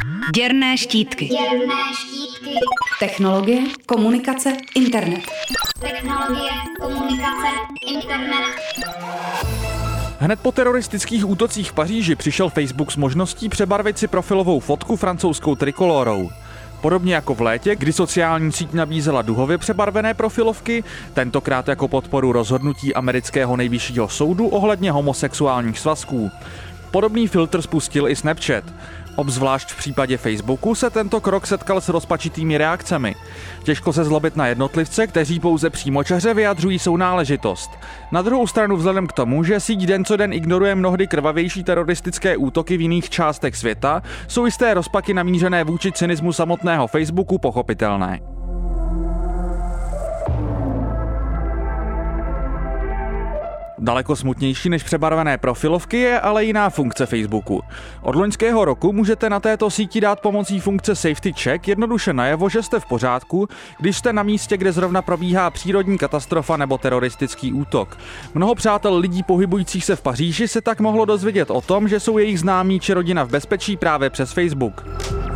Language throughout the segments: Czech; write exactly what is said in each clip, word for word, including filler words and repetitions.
Děrné štítky. Děrné štítky. Technologie, komunikace, internet. Technologie, komunikace, internet. Hned po teroristických útocích v Paříži přišel Facebook s možností přebarvit si profilovou fotku francouzskou trikolórou. Podobně jako v létě, kdy sociální síť nabízela duhově přebarvené profilovky, tentokrát jako podporu rozhodnutí amerického nejvyššího soudu ohledně homosexuálních svazků. Podobný filtr spustil i Snapchat. Obzvlášť v případě Facebooku se tento krok setkal s rozpačitými reakcemi. Těžko se zlobit na jednotlivce, kteří pouze přímočaře vyjadřují sounáležitost. Na druhou stranu vzhledem k tomu, že síť den co den ignoruje mnohdy krvavější teroristické útoky v jiných částech světa, jsou jisté rozpaky namířené vůči cynismu samotného Facebooku pochopitelné. Daleko smutnější než přebarvené profilovky je ale jiná funkce Facebooku. Od loňského roku můžete na této síti dát pomocí funkce Safety Check jednoduše najevo, že jste v pořádku, když jste na místě, kde zrovna probíhá přírodní katastrofa nebo teroristický útok. Mnoho přátel lidí pohybujících se v Paříži se tak mohlo dozvědět o tom, že jsou jejich známí či rodina v bezpečí právě přes Facebook.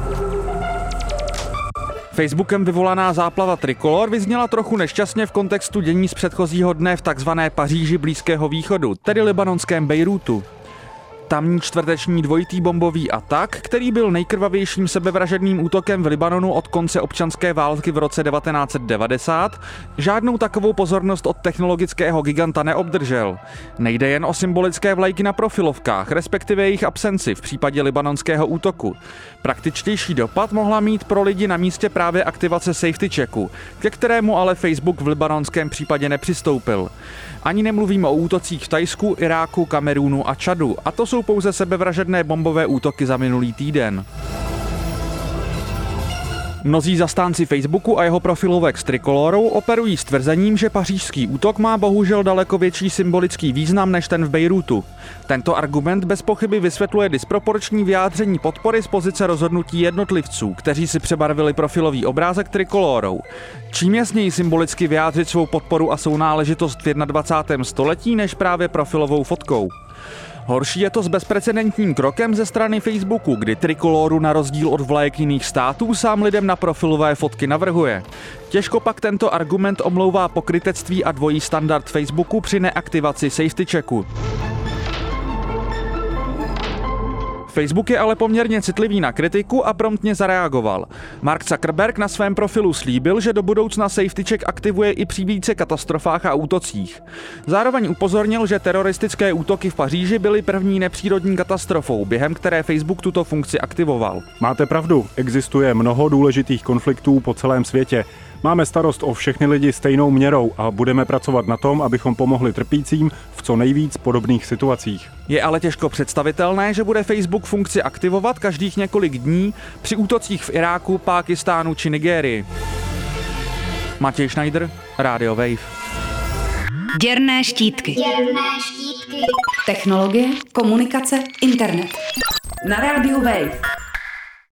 Facebookem vyvolaná záplava trikolor vyzněla trochu nešťastně v kontextu dění z předchozího dne v takzvané Paříži Blízkého východu, tedy libanonském Bejrútu. Tamní čtvrteční dvojitý bombový atak, který byl nejkrvavějším sebevražedným útokem v Libanonu od konce občanské války v roce devatenáct set devadesát, žádnou takovou pozornost od technologického giganta neobdržel. Nejde jen o symbolické vlajky na profilovkách, respektive jejich absenci v případě libanonského útoku. Praktičtější dopad mohla mít pro lidi na místě právě aktivace safety checku, ke kterému ale Facebook v libanonském případě nepřistoupil. Ani nemluvím o útocích v Thajsku, Iráku, Kamerunu a Čadu, a to jsou pouze sebevražedné bombové útoky za minulý týden. Mnozí zastánci Facebooku a jeho profilovek s trikolórou operují s tvrzením, že pařížský útok má bohužel daleko větší symbolický význam než ten v Bejrútu. Tento argument bez pochyby vysvětluje disproporční vyjádření podpory z pozice rozhodnutí jednotlivců, kteří si přebarvili profilový obrázek trikolórou. Čím jasněji symbolicky vyjádřit svou podporu a sounáležitost v dvacátém prvním století než právě profilovou fotkou. Horší je to s bezprecedentním krokem ze strany Facebooku, kdy trikolóru na rozdíl od vlajek jiných států sám lidem na profilové fotky navrhuje. Těžko pak tento argument omlouvá pokrytectví a dvojí standard Facebooku při neaktivaci safety checku. Facebook je ale poměrně citlivý na kritiku a promptně zareagoval. Mark Zuckerberg na svém profilu slíbil, že do budoucna safety check aktivuje i při více katastrofách a útocích. Zároveň upozornil, že teroristické útoky v Paříži byly první nepřírodní katastrofou, během které Facebook tuto funkci aktivoval. Máte pravdu, existuje mnoho důležitých konfliktů po celém světě. Máme starost o všechny lidi stejnou měrou a budeme pracovat na tom, abychom pomohli trpícím v co nejvíc podobných situacích. Je ale těžko představitelné, že bude Facebook funkci aktivovat každých několik dní při útocích v Iráku, Pákistánu či Nigérii. Matěj Schneider, Radio Wave. Děrné štítky. Děrné štítky. Technologie, komunikace, internet. Na rádiu Wave.